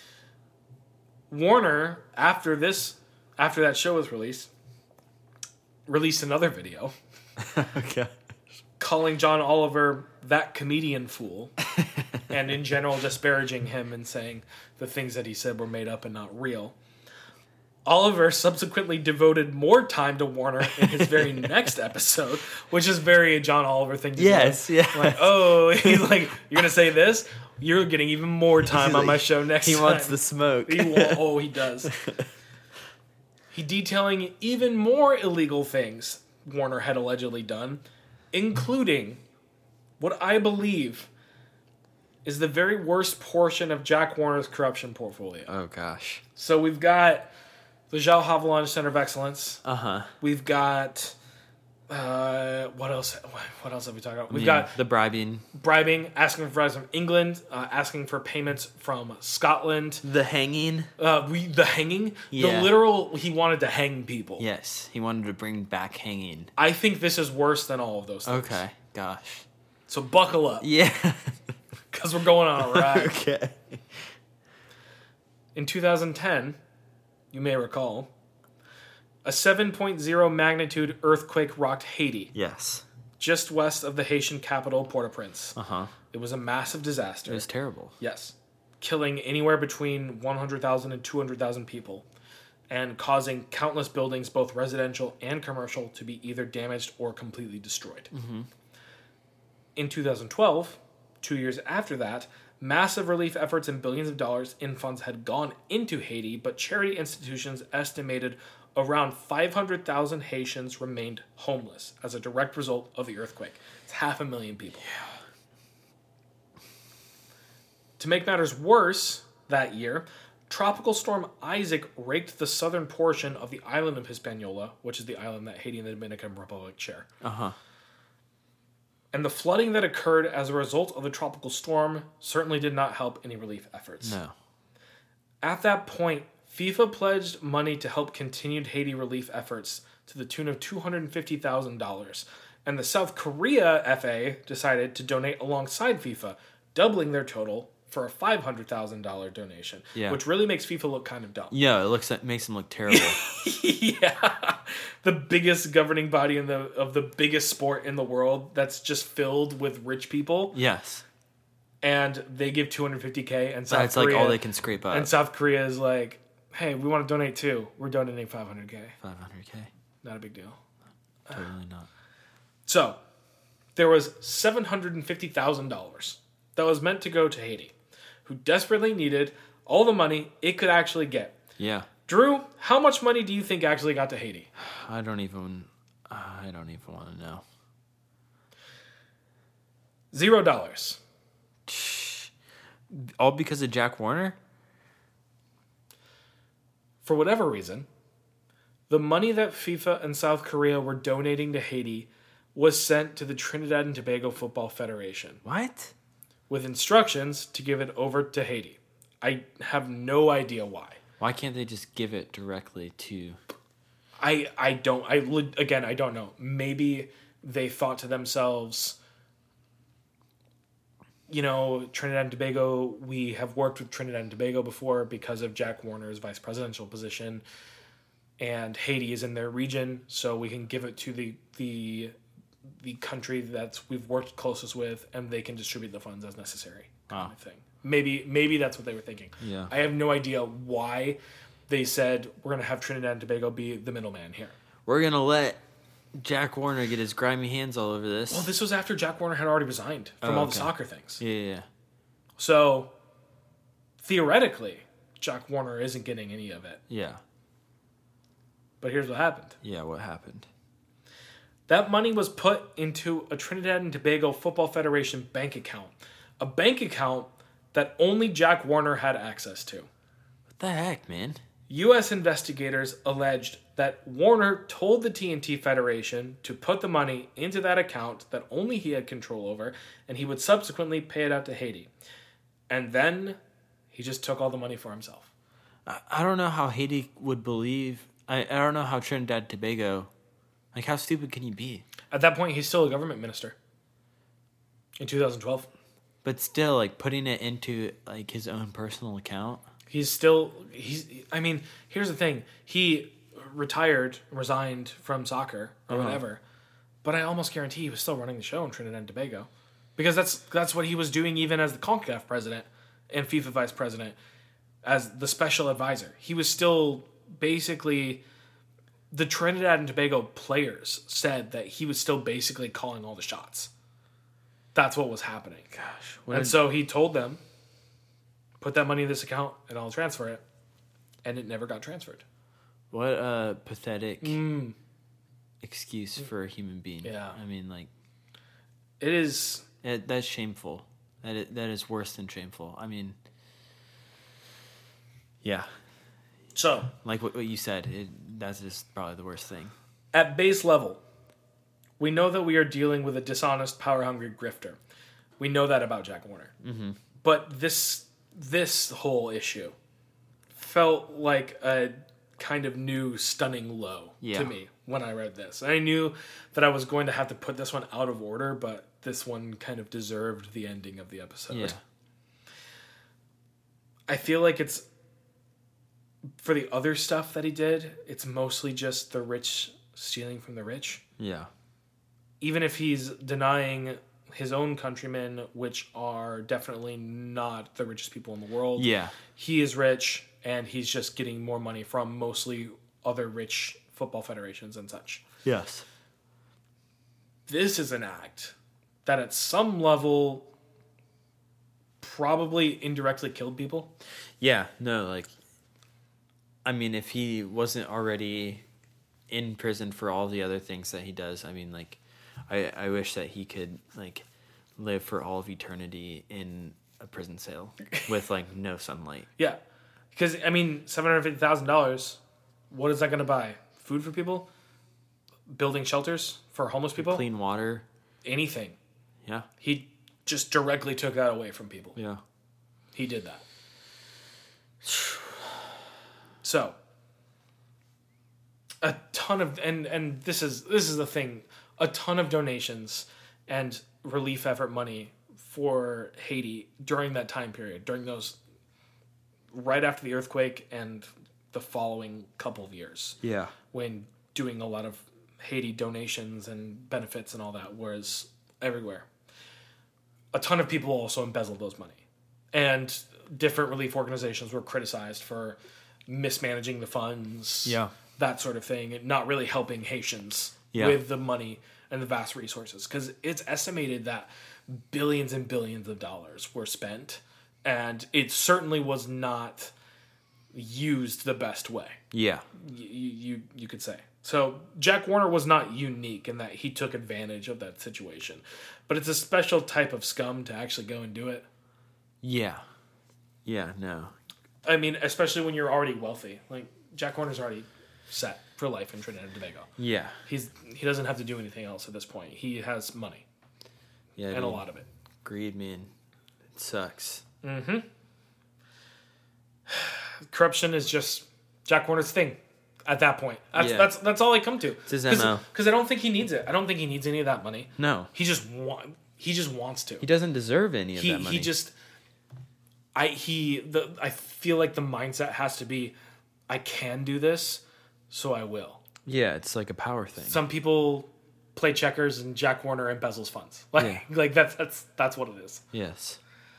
Warner, after this, after that show was released, released another video Okay. calling John Oliver that comedian fool and in general disparaging him and saying the things that he said were made up and not real. Oliver subsequently devoted more time to Warner in his very next episode, which is very a John Oliver thing to Yes, do. yeah. Like, oh, he's like, you're going to say this? You're getting even more time He's on like, my show next he time. wants the smoke. He wa- oh, he does. He detailing even more illegal things Warner had allegedly done, including what I believe is the very worst portion of Jack Warner's corruption portfolio. Oh, gosh. So we've got the João Haviland Center of Excellence. Uh-huh. We've got uh, what else? What else have we talked about? We've Yeah, got the bribing. bribing, asking for bribes from England, uh, asking for payments from Scotland. The hanging. Uh, we the hanging, Yeah. the literal. He wanted to hang people. Yes, he wanted to bring back hanging. I think this is worse than all of those things. Okay, gosh. So buckle up, Yeah. because we're going on a ride. Okay. In two thousand ten, you may recall, a seven point oh magnitude earthquake rocked Haiti, Yes. just west of the Haitian capital, Port-au-Prince. Uh-huh. It was a massive disaster. It was terrible. Yes. Killing anywhere between one hundred thousand and two hundred thousand people, and causing countless buildings, both residential and commercial, to be either damaged or completely destroyed. Mm-hmm. In two thousand twelve, two years after that, massive relief efforts and billions of dollars in funds had gone into Haiti, but charity institutions estimated around five hundred thousand Haitians remained homeless as a direct result of the earthquake. It's half a million people. Yeah. To make matters worse, that year, Tropical Storm Isaac raked the southern portion of the island of Hispaniola, which is the island that Haiti and the Dominican Republic share. Uh-huh. And the flooding that occurred as a result of the tropical storm certainly did not help any relief efforts. No. At that point, FIFA pledged money to help continued Haiti relief efforts to the tune of two hundred fifty thousand dollars. And the South Korea F A decided to donate alongside FIFA, doubling their total for a five hundred thousand dollars donation, Yeah. which really makes FIFA look kind of dumb. Yeah, it looks it makes him look terrible. Yeah. The biggest governing body in the of the biggest sport in the world that's just filled with rich people. Yes. And they give two hundred fifty thousand and South That's Korea, like all they can scrape up. And South Korea is like, hey, we want to donate too. We're donating five hundred thousand. five hundred K. Not a big deal. Totally not. So, there was seven hundred fifty thousand dollars that was meant to go to Haiti, who desperately needed all the money it could actually get. Yeah. Drew, how much money do you think actually got to Haiti? I don't even I don't even want to know. Zero dollars. All because of Jack Warner? For whatever reason, the money that FIFA and South Korea were donating to Haiti was sent to the Trinidad and Tobago Football Federation What? with instructions to give it over to Haiti. I have no idea why. Why can't they just give it directly to... I I don't I li- again I don't know. Maybe they thought to themselves, you know, Trinidad and Tobago, we have worked with Trinidad and Tobago before because of Jack Warner's vice presidential position, and Haiti is in their region, so we can give it to the the the country that we've worked closest with, and they can distribute the funds as necessary, kind Wow. of thing. Maybe maybe that's what they were thinking. Yeah. I have no idea why they said we're going to have Trinidad and Tobago be the middleman here. We're going to let Jack Warner get his grimy hands all over this. Well, this was after Jack Warner had already resigned from Oh, all the okay. soccer things. Yeah, yeah, yeah. So, theoretically, Jack Warner isn't getting any of it. Yeah. But here's what happened. Yeah, what happened? That money was put into a Trinidad and Tobago Football Federation bank account. A bank account that only Jack Warner had access to. What the heck, man? U S investigators alleged that Warner told the T N T Federation to put the money into that account that only he had control over, and he would subsequently pay it out to Haiti. And then he just took all the money for himself. I, I don't know how Haiti would believe. I, I don't know how Trinidad and Tobago. Like, how stupid can you be? At that point, he's still a government minister. In two thousand twelve. But still, like, putting it into, like, his own personal account. He's still, he's, I mean, here's the thing. He retired, resigned from soccer or Uh-huh. whatever, but I almost guarantee he was still running the show in Trinidad and Tobago. Because that's that's what he was doing even as the CONCACAF president and FIFA vice president, as the special advisor. He was still basically, the Trinidad and Tobago players said that he was still basically calling all the shots. That's what was happening. Gosh. And so he told them, put that money in this account and I'll transfer it. And it never got transferred. What a pathetic Mm. excuse for a human being. Yeah. I mean, like, It is... it, that's shameful. That is, that is worse than shameful. I mean, yeah. So, Like what, what you said, it, that's just probably the worst thing. at base level, we know that we are dealing with a dishonest, power-hungry grifter. We know that about Jack Warner. Mm-hmm. But this this whole issue felt like a kind of new, stunning low Yeah. to me when I read this. I knew that I was going to have to put this one out of order, but this one kind of deserved the ending of the episode. Yeah. I feel like it's, for the other stuff that he did, it's mostly just the rich stealing from the rich. Yeah. Even if he's denying his own countrymen, which are definitely not the richest people in the world. Yeah. He is rich, and he's just getting more money from mostly other rich football federations and such. Yes. This is an act that at some level probably indirectly killed people. Yeah. No, like, I mean, if he wasn't already in prison for all the other things that he does, I mean, like, I, I wish that he could, like, live for all of eternity in a prison cell with, like, no sunlight. Yeah. Because, I mean, seven hundred fifty thousand dollars, what is that going to buy? Food for people? Building shelters for homeless people? Clean water. Anything. Yeah. He just directly took that away from people. Yeah. He did that. So, a ton of and and this is this is the thing, a ton of donations and relief effort money for Haiti during that time period, during those right after the earthquake and the following couple of years, Yeah. when doing a lot of Haiti donations and benefits and all that was everywhere. A ton of people also embezzled those money. And different relief organizations were criticized for mismanaging the funds, Yeah. that sort of thing, and not really helping Haitians Yeah. with the money and the vast resources. Because it's estimated that billions and billions of dollars were spent, and it certainly was not used the best way. Yeah. You, you you could say. So Jack Warner was not unique in that he took advantage of that situation, but it's a special type of scum to actually go and do it. Yeah. Yeah, no. I mean, especially when you're already wealthy. Like Jack Warner's already set for life in Trinidad and Tobago. Yeah. He's he doesn't have to do anything else at this point. He has money Yeah. and a dude. lot of it. Greed, man. It sucks. Corruption is just Jack Warner's thing at that point. That's Yeah. that's that's all I come to. his M O. Because I don't think he needs it. I don't think he needs any of that money. No. He just want he just wants to. He doesn't deserve any of he, that money. He just, I he the I feel like the mindset has to be, I can do this, so I will. Yeah, it's like a power thing. Some people play checkers and Jack Warner embezzles funds. Like Yeah. like that's that's that's what it is. Yes.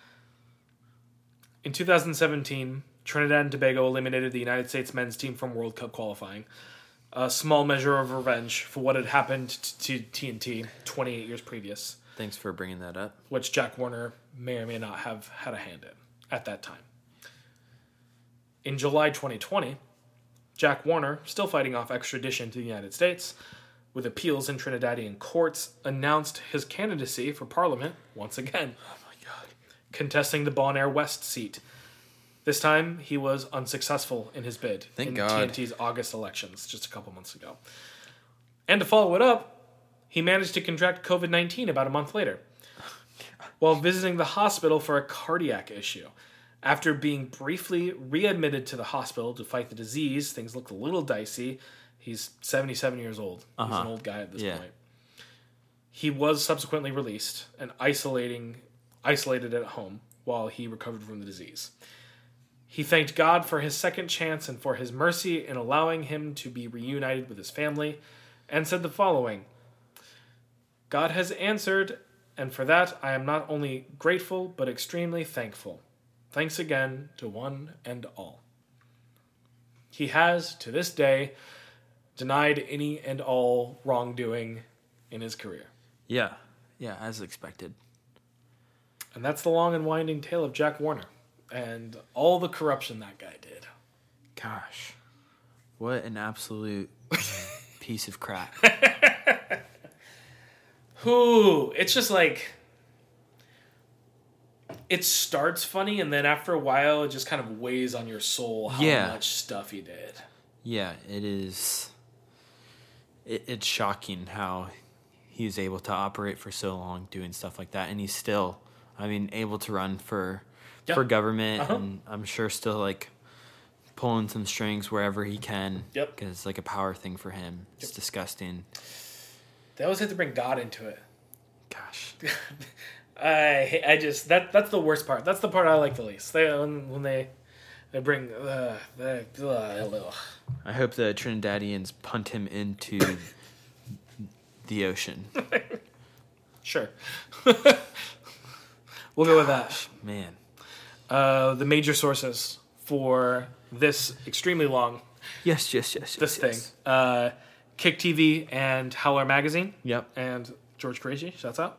In two thousand seventeen, Trinidad and Tobago eliminated the United States men's team from World Cup qualifying. A small measure of revenge for what had happened to T N T twenty-eight years previous, Thanks for bringing that up. which Jack Warner may or may not have had a hand in at that time. In July twenty twenty, Jack Warner, still fighting off extradition to the United States, with appeals in Trinidadian courts, announced his candidacy for Parliament once again. Oh my God. Contesting the Bonaire West seat. This time, he was unsuccessful in his bid Thank in God. T N T's August elections just a couple months ago. And to follow it up, he managed to contract covid nineteen about a month later while visiting the hospital for a cardiac issue. After being briefly readmitted to the hospital to fight the disease, things looked a little dicey. He's seventy-seven years old. Uh-huh. He's an old guy at this Yeah. point. He was subsequently released and isolating, isolated at home while he recovered from the disease. He thanked God for his second chance and for his mercy in allowing him to be reunited with his family, and said the following: God has answered, and for that I am not only grateful, but extremely thankful. Thanks again to one and all. He has, to this day, denied any and all wrongdoing in his career. Yeah. Yeah, as expected. And that's the long and winding tale of Jack Warner and all the corruption that guy did. Gosh. What an absolute piece of crap. Who? It's just like, it starts funny, and then after a while, it just kind of weighs on your soul how Yeah. much stuff he did. Yeah, it is. It, it's shocking how he was able to operate for so long doing stuff like that, and he's still, I mean, able to run for Yeah. for government, Uh-huh. and I'm sure still like pulling some strings wherever he can. Yep. Because it's like a power thing for him. It's Yep. disgusting. They always have to bring God into it. Gosh. I I just that that's the worst part. That's the part I like the least. They when, when they they bring uh, they, uh, I hope the Trinidadians punt him into the ocean. sure. We'll go with that. Man. Uh, the major sources for this extremely long Yes, yes, yes. this yes, thing: yes. uh, Kick T V and Howler Magazine. Yep. And George Crazy, shouts out.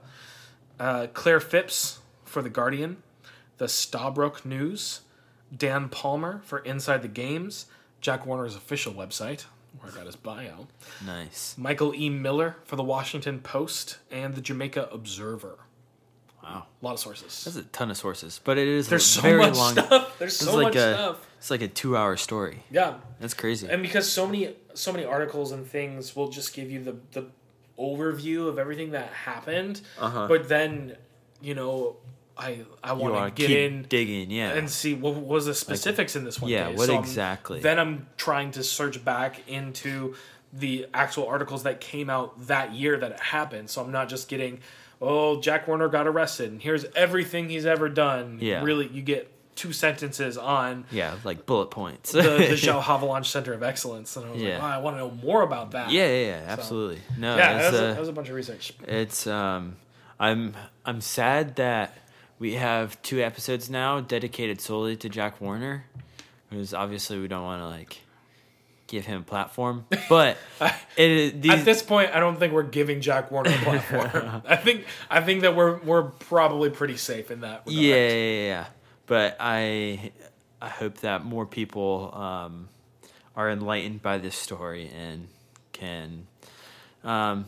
Uh, Claire Phipps for The Guardian, the Stabroek News, Dan Palmer for Inside the Games, Jack Warner's official website, where I got his bio, Nice. Michael E. Miller for The Washington Post, and the Jamaica Observer. Wow. A lot of sources. That's a ton of sources, but it is There's a so very much long. stuff. There's This so is much like a, stuff. It's like a two-hour story. Yeah. That's crazy. And because so many so many articles and things will just give you the, the overview of everything that happened, Uh-huh. but then, you know, I I You want to wanna get keep in digging, yeah. and see what was the specifics in this one yeah, case. what So I'm- exactly? then I'm trying to search back into the actual articles that came out that year that it happened. So I'm not just getting, oh, Jack Warner got arrested and here's everything he's ever done. Yeah. Really, you get two sentences on yeah, like bullet points. the, the Joe Havilanche Center of Excellence. And I was Yeah. like, oh, I want to know more about that. yeah, yeah, yeah, absolutely. No, Yeah, that it's, was, a, uh, that was a bunch of research. it's um, I'm I'm sad that we have two episodes now dedicated solely to Jack Warner, because obviously we don't want to like give him a platform, but it is, these, At this point, I don't think we're giving Jack Warner a platform. I think I think that we're we're probably pretty safe in that regard. yeah, yeah, yeah, yeah. But I I hope that more people um, are enlightened by this story and can um,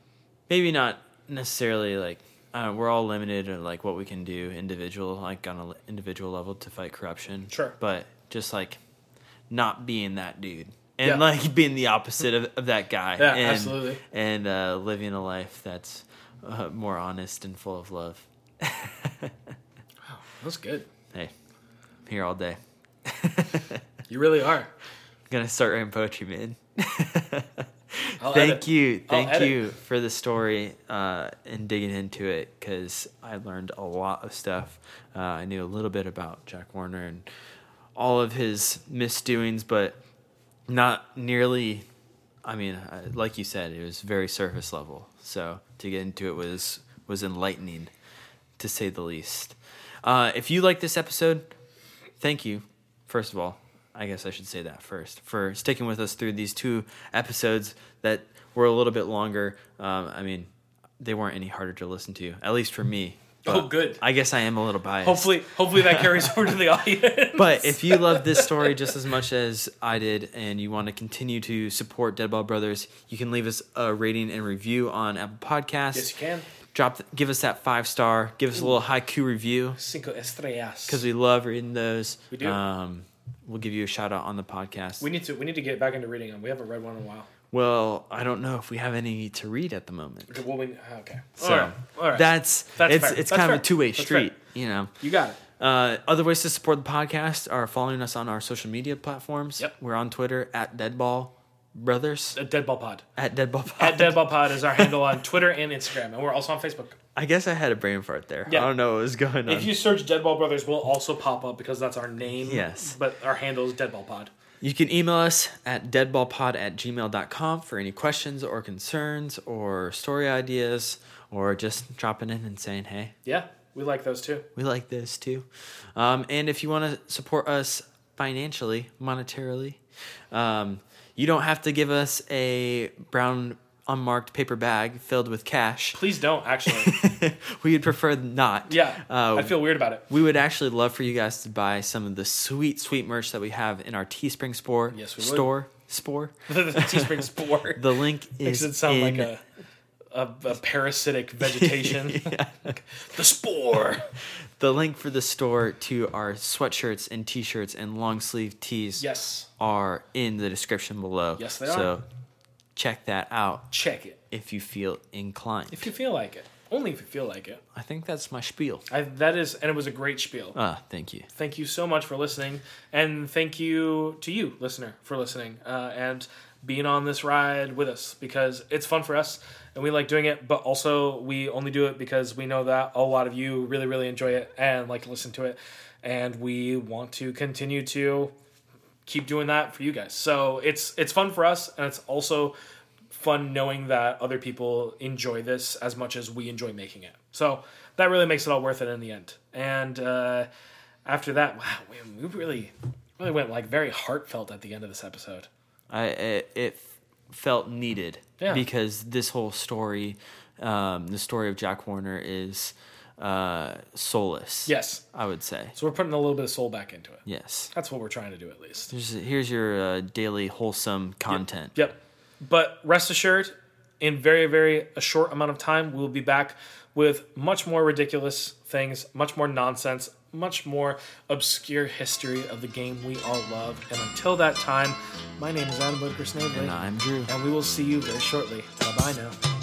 maybe not necessarily like uh, we're all limited in like what we can do individual like on an individual level to fight corruption. Sure. But just like not being that dude. And Yeah. like being the opposit of, of that guy. Yeah, and, absolutely. And uh, living a life that's uh, more honest and full of love. That's good. Hey, I'm here all day. You really are. Gonna start writing poetry, man. I'll Thank edit. you. I'll Thank edit. you for the story uh, and digging into it, because I learned a lot of stuff. Uh, I knew a little bit about Jack Warner and all of his misdoings, but not nearly. I mean, uh, like you said, it was very surface level. So to get into it was was enlightening, to say the least. Uh, if you like this episode, thank you, first of all. I guess I should say that first, for sticking with us through these two episodes that were a little bit longer. Um, I mean, they weren't any harder to listen to, at least for me. Oh, good. I guess I am a little biased. Hopefully, hopefully that carries over to the audience. But if you love this story just as much as I did, and you want to continue to support Deadball Brothers, you can leave us a rating and review on Apple Podcasts. Yes, you can. Drop, give us that five star. Give us a little haiku review, Cinco estrellas. because we love reading those. We do. Um, we'll give you a shout out on the podcast. We need to we need to get back into reading them. We haven't read one in a while. Well, I don't know if we have any to read at the moment. Okay, well, we, okay. So all right. All right. that's, That's it's fair. it's That's kind fair. of a two way That's street, fair. you know. You got it. Uh, other ways to support the podcast are following us on our social media platforms. Yep. We're on Twitter at Deadball Brothers. At Deadball Pod. At Deadball Pod. At Deadball Pod is our handle on Twitter and Instagram, and we're also on Facebook. I guess I had a brain fart there. Yeah. I don't know what was going on. If you search Deadball Brothers, we'll also pop up because that's our name. Yes. But our handle is Deadball Pod. You can email us at deadballpod at gmail dot com for any questions or concerns or story ideas, or just dropping in and saying, hey, Yeah, we like those too. we like this too. Um, and if you want to support us financially, monetarily, um, you don't have to give us a brown unmarked paper bag filled with cash. Please don't, actually. We would prefer not. Yeah, Uh, I feel weird about it. We would actually love for you guys to buy some of the sweet, sweet merch that we have in our Teespring store. Yes, we would. store. Spore. the Teespring Spore. The link Makes is it sound in, like a, a a parasitic vegetation. The spore. The link for the store to our sweatshirts and t-shirts and long sleeve tees Yes. are in the description below. Yes, they so are. check that out Check it. if you feel inclined. If you feel like it. Only if you feel like it. I think that's my spiel. I, that is, and it was a great spiel. Ah, thank you. Thank you so much for listening, and thank you to you, listener, for listening uh, and being on this ride with us, because it's fun for us and we like doing it, but also we only do it because we know that a lot of you really, really enjoy it and like to listen to it, and we want to continue to keep doing that for you guys. So it's it's fun for us, and it's also fun knowing that other people enjoy this as much as we enjoy making it. So that really makes it all worth it in the end. And uh, after that, wow, we really, really went like very heartfelt at the end of this episode. I it, it felt needed Yeah. because this whole story, um, the story of Jack Warner, is uh, soulless. Yes. I would say. So we're putting a little bit of soul back into it. Yes. That's what we're trying to do at least. Here's, here's your uh, daily wholesome content. Yep. But rest assured, in very, very a short amount of time, we'll be back with much more ridiculous things, much more nonsense, much more obscure history of the game we all love. And until that time, my name is Adam Whitaker Snavely. And I'm Drew. And we will see you very shortly. Bye-bye now.